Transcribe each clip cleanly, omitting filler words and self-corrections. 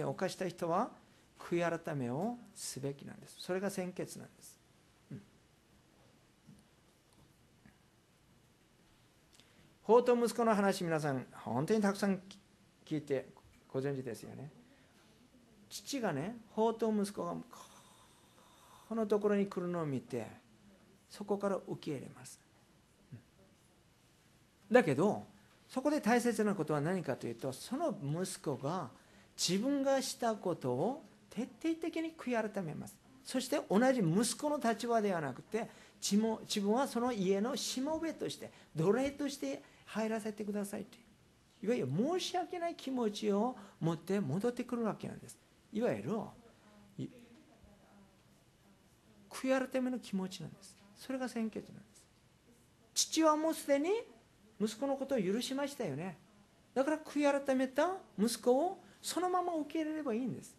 犯した人は悔い改めをすべきなんです。それが先決なんです。法と息子の話、皆さん本当にたくさん聞いてご存知ですよね。父がね、法と息子がこのところに来るのを見て、そこから受け入れます。だけどそこで大切なことは何かというと、その息子が自分がしたことを徹底的に悔い改めます。そして同じ息子の立場ではなくて、自分はその家のしもべとして、奴隷として入らせてくださいという、いわゆる申し訳ない気持ちを持って戻ってくるわけなんです。いわゆる悔い改めの気持ちなんです。それが先決なんです。父はもうすでに息子のことを許しましたよね。だから悔い改めた息子をそのまま受け入れればいいんです。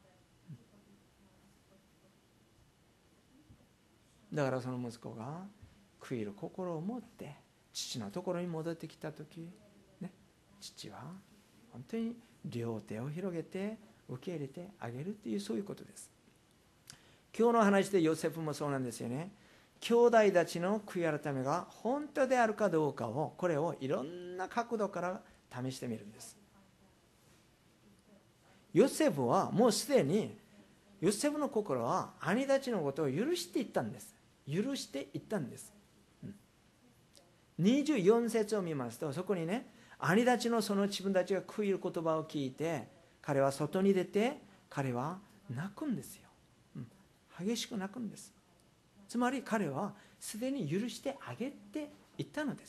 だからその息子が悔いる心を持って父のところに戻ってきたとき、ね、父は本当に両手を広げて受け入れてあげるという、そういうことです。今日の話でヨセフもそうなんですよね。兄弟たちの悔い改めが本当であるかどうかを、これをいろんな角度から試してみるんです。ヨセフはもうすでに、ヨセフの心は兄たちのことを許していったんです。許していったんです。24節を見ますと、そこにね、兄たちのその自分たちが悔いる言葉を聞いて、彼は外に出て、彼は泣くんですよ。激しく泣くんです。つまり彼はすでに許してあげていったのです。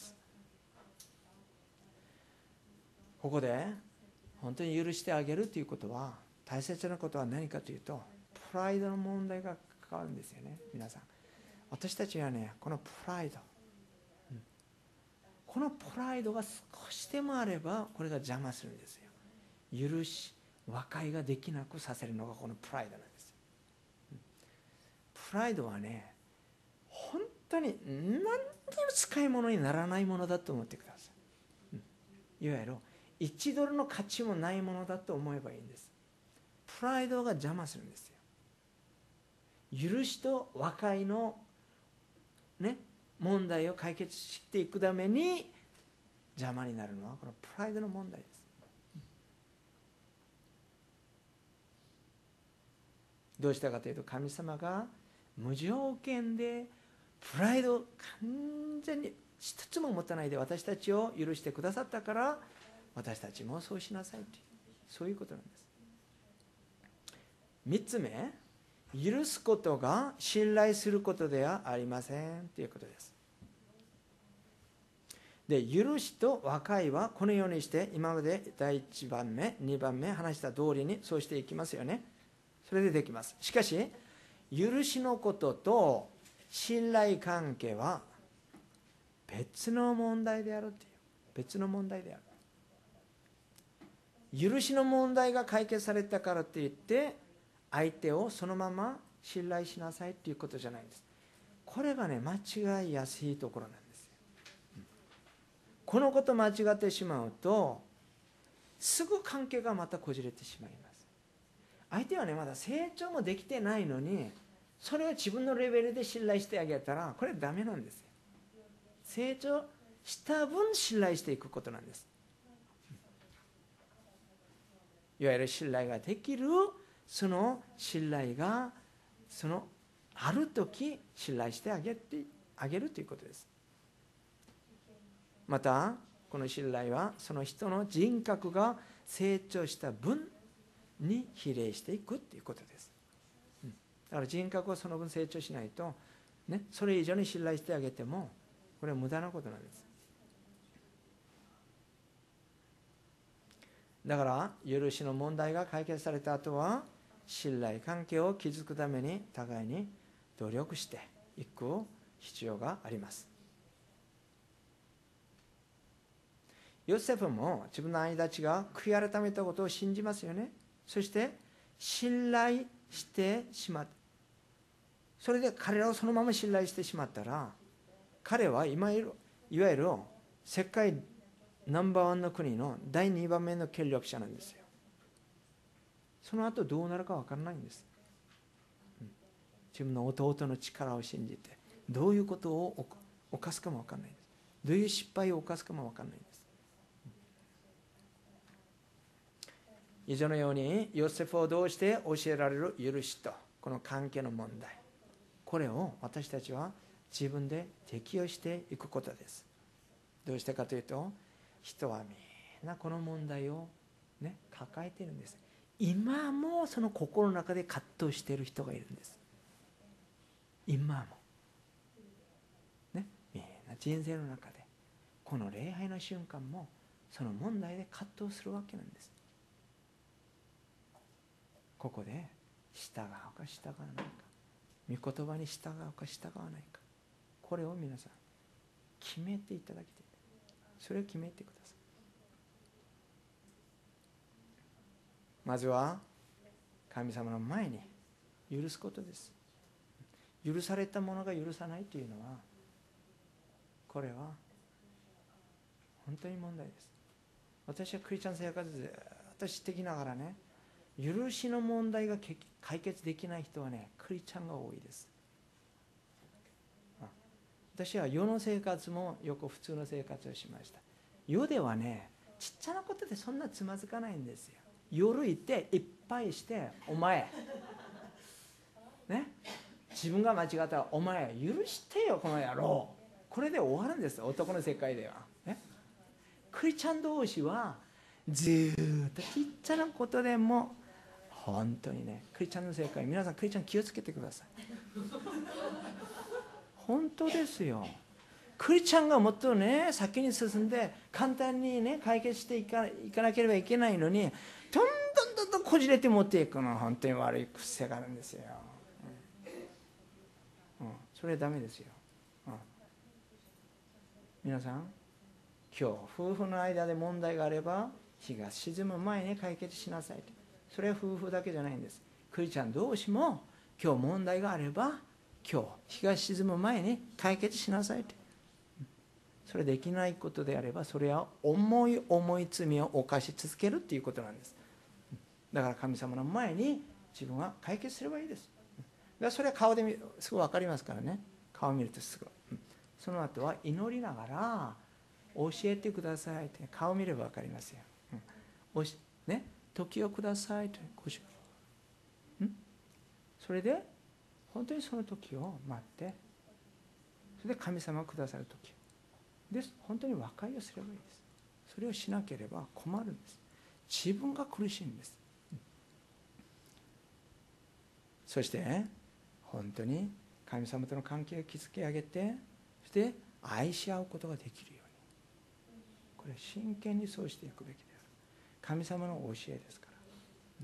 ここで本当に許してあげるということは、大切なことは何かというと、プライドの問題が関わるんですよね。皆さん、私たちはね、このプライド、このプライドが少しでもあれば、これが邪魔するんですよ。許し和解ができなくさせるのがこのプライドなんです。プライドはね、本当に何にも使い物にならないものだと思ってください。いわゆる1ドルの価値もないものだと思えばいいんです。プライドが邪魔するんですよ。許しと和解のね、問題を解決していくために邪魔になるのはこのプライドの問題です。どうしたかというと、神様が無条件でプライドを完全に一つも持たないで私たちを許してくださったから、私たちもそうしなさいという、そういうことなんです。3つ目、許すことが信頼することではありませんということです。で、許しと和解はこのようにして今まで第1番目2番目話した通りにそうしていきますよね。それでできます。しかし許しのことと信頼関係は別の問題であるという、別の問題である。許しの問題が解決されたからといって相手をそのまま信頼しなさいということじゃないんです。これがね、間違いやすいところなんですよ。このこと間違ってしまうとすぐ関係がまたこじれてしまいます。相手はね、まだ成長もできてないのにそれを自分のレベルで信頼してあげたら、これはダメなんですよ。成長した分信頼していくことなんです。いわゆる信頼ができる、その信頼がそのある時信頼してあげるということです。またこの信頼はその人の人格が成長した分に比例していくということです。だから人格はその分成長しないと、ね、それ以上に信頼してあげてもこれは無駄なことなんです。だから許しの問題が解決された後は信頼関係を築くために互いに努力していく必要があります。ヨセフも自分の兄たちが悔い改めたことを信じますよね。そして信頼してしまった。それで彼らをそのまま信頼してしまったら、彼はいわゆる世界ナンバーワンの国の第2番目の権力者なんですよ。 その後どうなるか分からないんです。自分の弟の力を信じてどういうことを犯すかも分からないんです。どういう失敗を犯すかも分からないんです。以上のようにヨセフをどうして教えられる許しとこの関係の問題、これを私たちは自分で適用していくことです。どうしてかというと、人はみんなこの問題を、抱えているんです。今もその心の中で葛藤している人がいるんです。今も、みんな人生の中でこの礼拝の瞬間もその問題で葛藤するわけなんです。ここで従うか従わないか、御言葉に従うか従わないか、これを皆さん決めていただきたい。それを決めてください。まずは神様の前に許すことです。許されたものが許さないというのは、これは本当に問題です。私はクリスチャン生活で私してきながらね、許しの問題が解決できない人はね、クリスチャンが多いです。私は世の生活もよく普通の生活をしました。世ではね、ちっちゃなことでそんなつまずかないんですよ。夜行っていっぱいして、お前ね、自分が間違ったらお前許してよこの野郎、これで終わるんです。男の世界では、クリスチャン同士はずっとちっちゃなことでも本当にね、クリスチャンの世界、皆さんクリスチャン気をつけてください。本当ですよ。クリスチャンがもっとね先に進んで簡単にね解決していかなければいけないのに、どんどんこじれて持っていくのは本当に悪い癖があるんですよ。それはダメですよ。皆さん、今日夫婦の間で問題があれば日が沈む前に解決しなさい。それは夫婦だけじゃないんです。クリスチャン同士も今日問題があれば今日日が沈む前に解決しなさいと。それできないことであれば、それは重い罪を犯し続けるということなんです。だから神様の前に自分は解決すればいいです。それは顔ですぐ分かりますからね。顔を見るとすぐ。その後は祈りながら教えてくださいって、顔を見れば分かりますよ。時をくださいと。それで本当にその時を待って、それで神様がくださる時です。本当に和解をすればいいです。それをしなければ困るんです。自分が苦しいんです。そして本当に神様との関係を築き上げて、そして愛し合うことができるように、これ真剣にそうしていくべきである。神様の教えですから。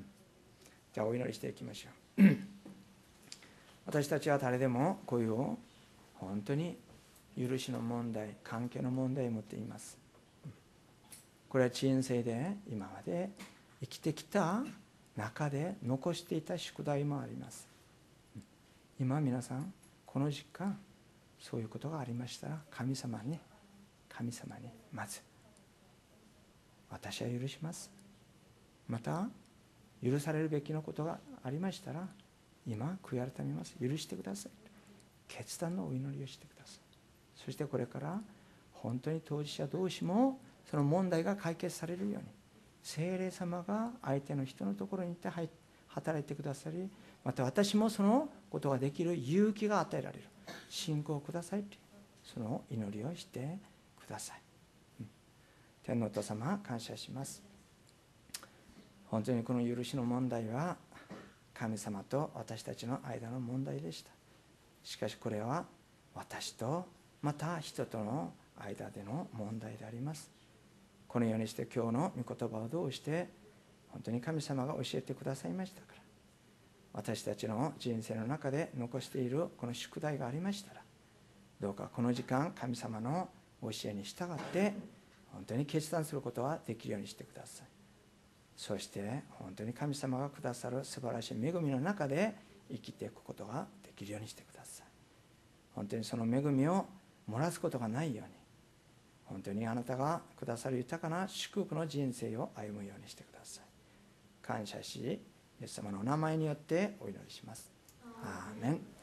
じゃあお祈りしていきましょう。私たちは誰でもこういう本当に許しの問題、関係の問題を持っています。これは人生で今まで生きてきた中で残していた宿題もあります。今皆さんこの時間そういうことがありましたら、神様にまず私は許します、また許されるべきのことがありましたら今悔い改めます、許してください、決断のお祈りをしてください。そしてこれから本当に当事者同士もその問題が解決されるように、聖霊様が相手の人のところに行って働いてくださり、また私もそのことができる勇気が与えられる、信仰をくださいというその祈りをしてください。天のお父様、感謝します。本当にこの許しの問題は神様と私たちの間の問題でした。しかしこれは私とまた人との間での問題であります。このようにして今日の御言葉を通して本当に神様が教えてくださいましたから、私たちの人生の中で残しているこの宿題がありましたら、どうかこの時間神様の教えに従って本当に決断することができるようにしてください。そして本当に神様がくださる素晴らしい恵みの中で生きていくことができるようにしてください。本当にその恵みを漏らすことがないように、本当にあなたがくださる豊かな祝福の人生を歩むようにしてください。感謝しイエス様のお名前によってお祈りします。アーメン。